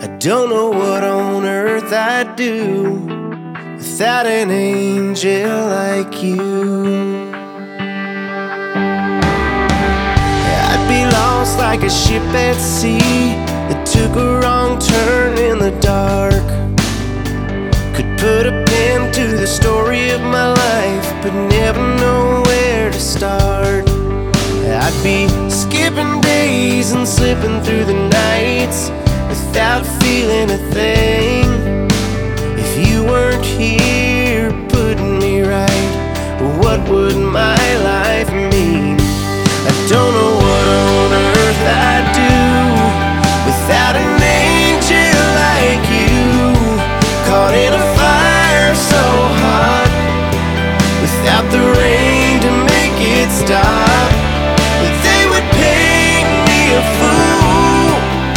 I don't know what on earth I'd do without an angel like you. I'd be lost like a ship at sea that took a wrong turn in the dark. Could put a pen to the story of my life, but never know where to start. I'd be skipping days and slipping through the night,